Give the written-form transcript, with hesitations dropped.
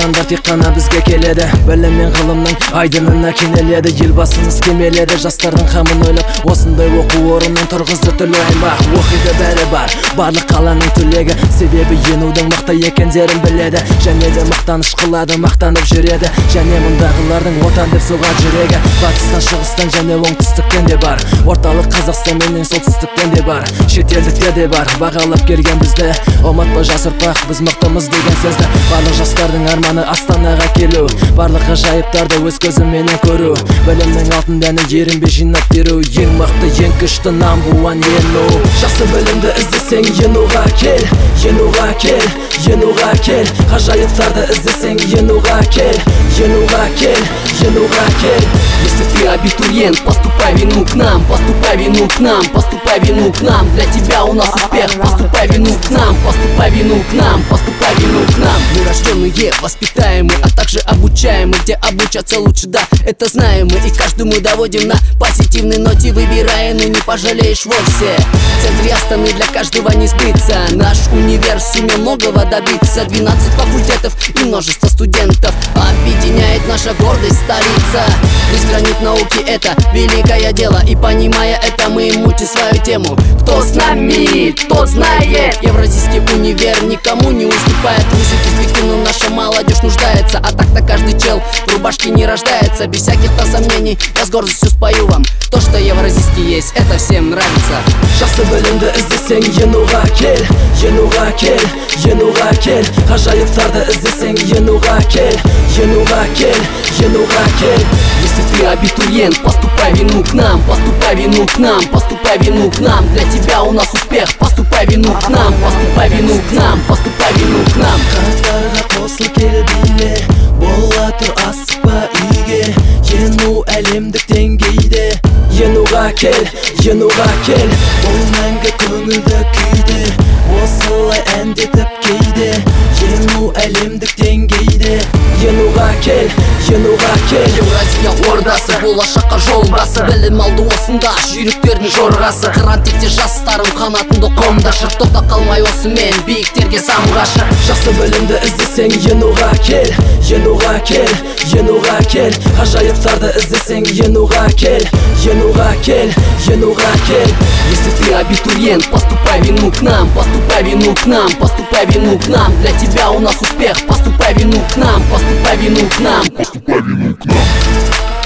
ойлағандар тек қана бізге келеді. Білім мен ғылымның айдынына кенеледі. Елбасымыз кемеледі жастардың қамын ойлап. Осындай оқу орнын тұрғызды түрлі аймақ. Оқиды бәрі бар, барлық қаланың түлегі. Себебі енудің мықты екендерін біледі. Және де мақтаныш қылады, мақтанып жүреді. Және мұндағылардың отан деп соғар жүрегі. Батыстан, шығыстан және оңтүстіктен де бар. Орталық Қазақстан менен солтүстіктен де бар. Шетелдіктер де бар, бағалап келген бізді. Ұмытпа жас ұрпақ, біз мықтымыз деген сөзді. Барлық жастардың арманы Астанаға келу. Барлық ғажайыптарды өз көзіменен көру. Білімнің алтын дәнін ерінбей жинап беру. Ең мықты, ең күшті number one ену. Жақсы білімді іздесең енуға кел. Енуға кел, енуға кел. Ғажайыптарды іздесең енуға кел. Енуға кел, енуға кел. Если ты абитуриент, поступай вину к нам. Поступай вину к нам, поступай вину к нам. Для тебя у нас успех, поступай вину к нам. Поступай вину к нам, поступай вину к нам. Мы рожденные, воспитаемые, а также обучаемые. Где обучаться лучше, да, это знаем мы. И каждому доводим на позитивной ноте. Выбирая, но не пожалеешь вовсе. В центре Астаны для каждого не сбыться. Наш универ сумел многого добиться. 12 факультетов и множество студентов объединяет наша гордость столица. Безгранит науки — это великое дело. И понимая это, мы мутим свою тему. Кто с нами, тот знает. Евразийский универ никому не уступает. В вузе перспективно наша молодежь нуждается. А так-то каждый чел в рубашке не рождается. Без всяких-то сомнений я с гордостью спою вам. То, что евразийский есть, это всем нравится. Жақсы білімді іздесең енуға кел. Енуға кел, енуға кел. Ғажайыптарды іздесең енуға кел. Енуға кел, енуға кел. Если ты абитуриент, поступай вину к нам. Поступай вину к нам, поступай вину к нам. Для тебя у нас успех, поступай вину к нам. Поступай вину к нам, поступай вину к нам. Қатарға қосыл кел биле. Бола тұр асықпа үйге. Ену әлемдік деңгейде. Енуға кел, енуға кел. Ол мәңгі көңілді күйде. Осылай әндетіп кейде. Ену әлемдік деңгейде. Енуға кел, енуға кел. Евразия ордасы, болашаққа жолдасы. Білім алды осында, жүйріктердің жорғасы. Қыран текте жастарым қанатынды қомдашы. Тоқта қалмай осымен биіктерге самғашы. Жақсы білімді іздесең енуға кел. Енуға кел, енуға кел. Ғажайыптарды іздесең енуға кел. Енуға кел, енуға кел. Если ты абитуриент, поступай вину к нам. Поступай вину к нам, поступай вину к нам. Для тебя у нас успех, поступай вину к нам. Поступай вину к нам, поступай вину к нам.